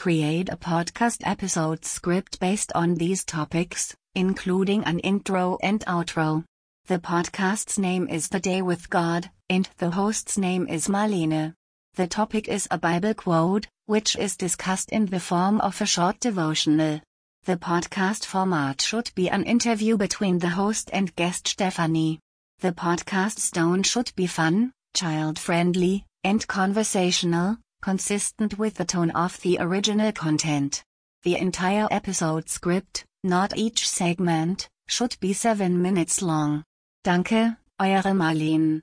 create a podcast episode script based on these topics, including an intro and outro. The podcast's name is The Day with God, and the host's name is Marlene. The topic is a Bible quote, which is discussed in the form of a short devotional. The podcast format should be an interview between the host and guest Stephanie. The podcast's tone should be fun, child-friendly, and conversational, consistent with the tone of the original content. The entire episode script, not each segment, should be 7 minutes long. Danke, eure Marlene.